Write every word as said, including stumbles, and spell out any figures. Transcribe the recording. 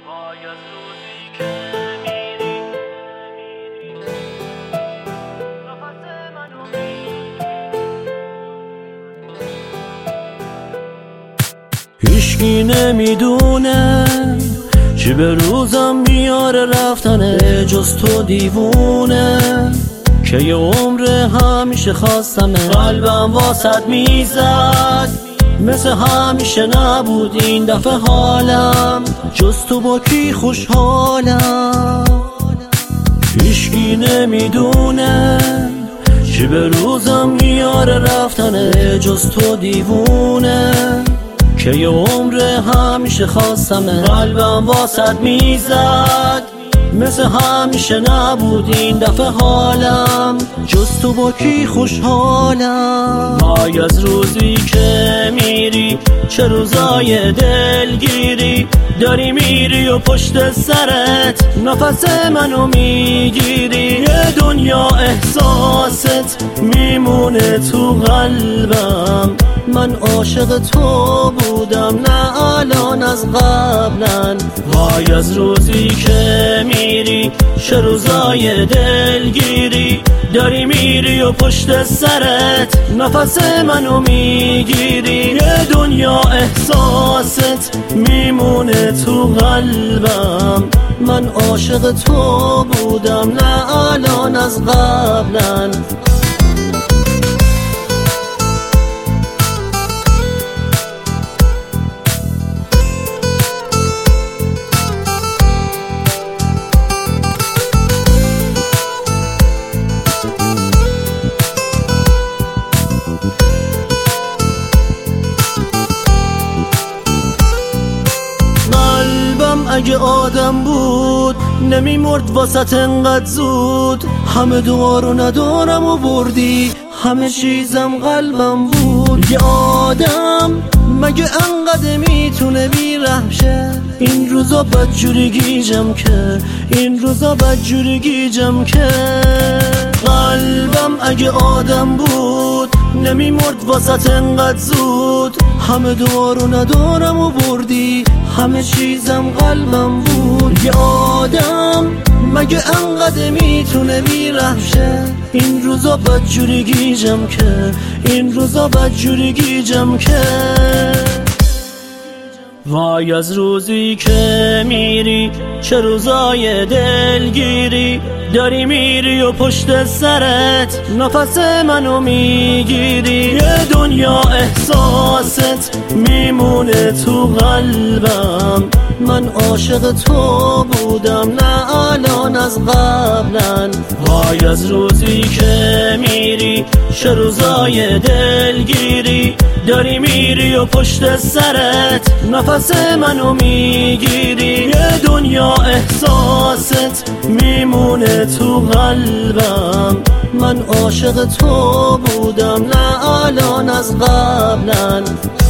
وای از روزی که میری نفس منو میگیری. هیچکی نمیدونه چی به روزم میاره رفتنه جز تو دیوونه که یه عمر همیشه خواستمه. قلبم واسط میزد مثل همیشه نبود این دفعه حالم جز تو با کی خوشحالم. هیچکی نمیدونه چی به روزم میاره رفتنه جز تو دیوونه که یه عمر همیشه خواستمه. قلبم واسط میزد مثل همیشه نبود این دفعه حالم جز تو با کی خوشحالم. وای از روزی که میری چه روزای دلگیری داری میری و پشت سرت نفس منو میگیری. یه دنیا احساست میمونه تو قلبم من عاشق تو بودم نه الان از قبلن. وای از روزی که میری چه روزای دلگیری داری میری و پشت سرت نفس منو میگیری. یه دنیا احساست میمونه تو قلبم من عاشق تو بودم نه الان از قبلن. اگه آدم بود نمیمرد واسط انقدر زود. همه دعا رو ندارم و بردی همه چیزم قلبم بود. یه آدم مگه انقدر میتونه بی‌رحم شه؟ این روزا بدجوری گیجم که این روزا بدجوری گیجم که قلبم اگه آدم بود نمیمرد واسط انقدر زود. همه دعا رو ندارم و بردی همه چیزم قلبم بود. یه آدم مگه انقدر میتونه بی‌رحم شه؟ این روزا بدجوری گیجم که این روزا بدجوری گیجم که وای از روزی که میری چه روزای دلگیری داری میری و پشت سرت نفس منو میگیری. یه دنیا احساست میمونه تو قلبم من عاشق تو بودم نه الان از قبلن. وای از روزی که میری چه روزای دلگیری داری میری و پشت سرت نفس منو میگیری. یه دنیا احساست میمونه تو قلبم من عاشق تو بودم نه الان از قبلن.